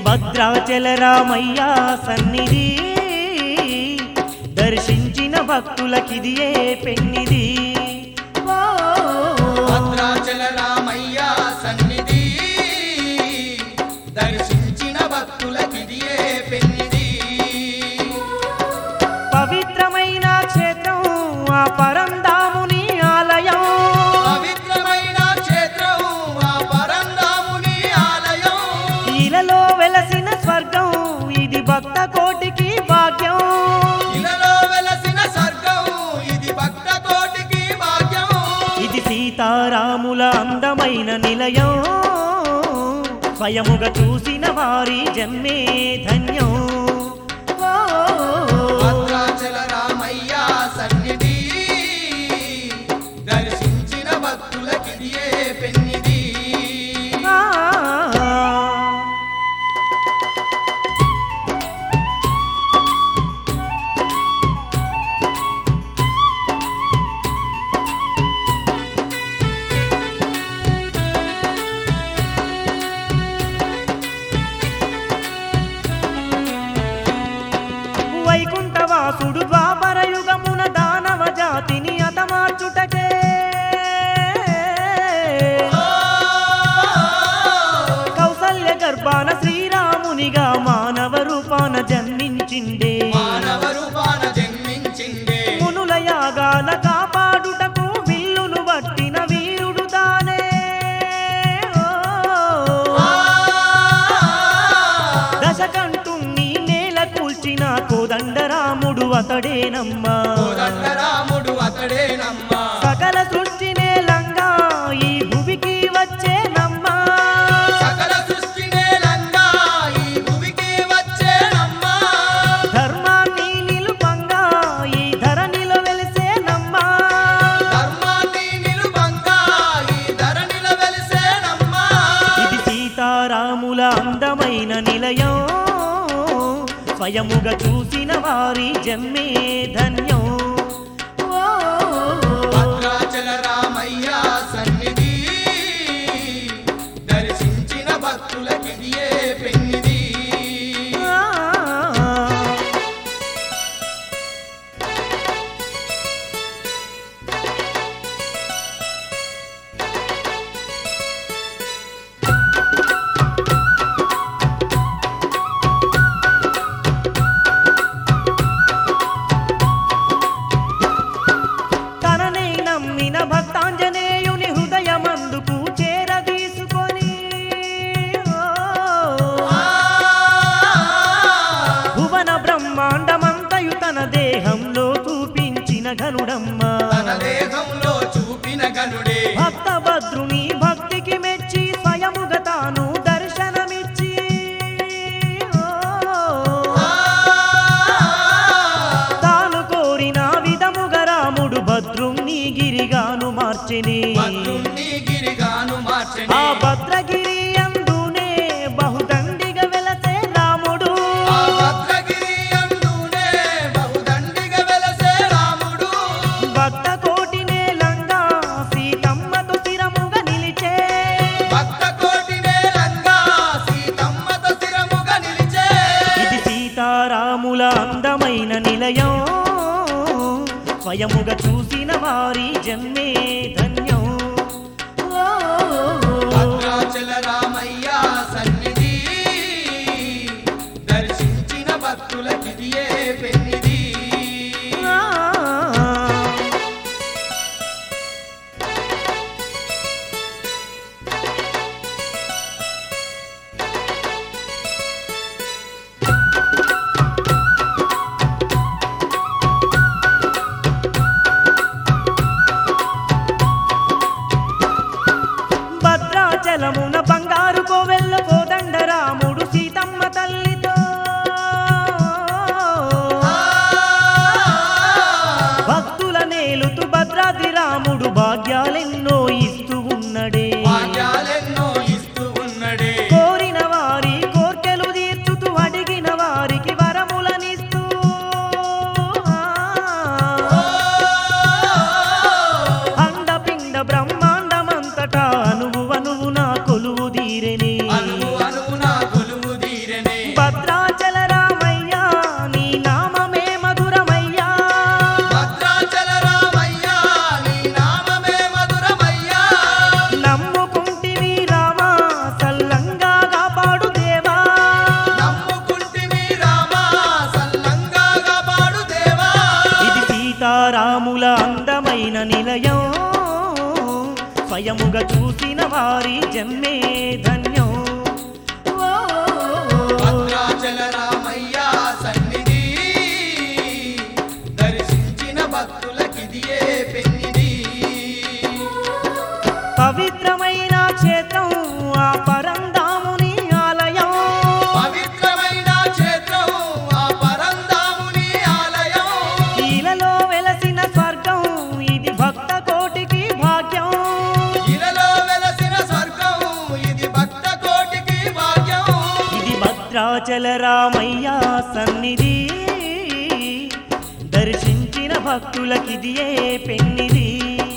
భద్రాచల రామయ్య సన్నిధి దర్శించిన భక్తులకిదియే పెన్నిది భద్రాచల రామయ్య సన్నిధి దర్శించిన భక్తులకిదియే పెన్నిది పవిత్రమైన క్షేత్రం ఆ పరంధాముని ఆలయం పవిత్రమైన క్షేత్రం ఆ పరంధాముని ఆలయం ఇలలో వెలసిన స్వర్గం ఇది భక్త కోటికి భాగ్యం ఇలలో వెలసిన స్వర్గం ఇది భక్త కోటికి భాగ్యం ఇది సీతారాముల అందమైన నిలయం స్వయముగా చూసిన వారి జన్మే ధన్యం భద్రాచల రామయ్య సన్నిధి దర్శించిన భక్తులకిదియే పెన్నిది వైకుంఠవాసుడు ద్వాపర యుగమున దానవ జాతిని అతమార్చుటకే కౌసల్య గర్భాన శ్రీరామునిగా మానవ రూపాన జన్మించిండే మానవ రూపాన జన్మించిండే మునుల యాగాల కాపాడుటకు విల్లును పట్టిన వీరుడు తానే దశకంఠుణ్ణి నేల కూల్చిన కోదండరాముడు అతడేనమ్మా కోదండరాముడు అతడేనమ్మా సకల సృష్టి నేలంగా ఈ భువికి వచ్చేనమ్మా సకల సృష్టి నేలంగా ఈ భూమికి వచ్చేనమ్మా ధర్మాన్ని నిలుపంగా ఈ ధరణిలో వెలిసేనమ్మా ధర్మాన్ని నిలుపంగా ఈ ధరణిలో వెలిసేనమ్మా ఇది సీతారాముల అందమైన నిలయం స్వయముగా చూసిన వారి జన్మే ధన్యం భద్రాచల రామయ్య సన్నిధి దర్శించిన భక్తులకిదియే పెన్నిది తననే నమ్మిన భక్తాంజనేయుని హృదయమందుకు చేరదీసుకొని భువన బ్రహ్మాండమంతయు తన దేహంలో చూపించిన ఘనుడమ్మ తన దేహంలో చూపిన గనుడే భక్త భద్రుని భక్తికి మెచ్చి స్వయముగా తాను దర్శనమిచ్చి తాను కోరిన విధముగా రాముడు భద్రుణ్ణి గిరిగాను మార్చెని భద్రుణ్ణి గిరిగాను మార్చెని ఆ భద్రగిరి అందునే బహుదండిగా వెలసే రాముడు ఆ భద్రగిరి అందునే బహుదండిగా వెలసే రాముడు భక్త కోటి నేలంగా సీతమ్మతో స్థిరముగా నిలిచే భక్త కోటి నేలంగా సీతమ్మతో స్థిరముగా నిలిచే ఇది సీతారాముల అందమైన నిలయం స్వయముగా చూసిన వారి జన్మే ధన్యం భద్రాచల రామయ్య సన్నిధి దర్శించిన భక్తులకిదియే పెన్నిది స్వయముగా చూసిన వారి జన్మే ధన్యం. ఓ భద్రాచల రామయ్య సన్నిధి దర్శించిన భక్తులకిదియే పెన్నిది. పవిత్రమైన క్షేత్రం ఆ పరంధాముని ఆలయం. పవిత్రమైన క్షేత్రం ఆ పరంధాముని ఆలయం. ఈలలో వెలసిన స్వర్గం ఇది భక్త కోటికి భాగ్యం. ఇలలో వెలసిన స్వర్గం ఇది భక్త కోటికి భాగ్యం. ఇది భద్రాచల రామయ్య సన్నిధి దర్శించిన భక్తులకిదియే పెన్నిది.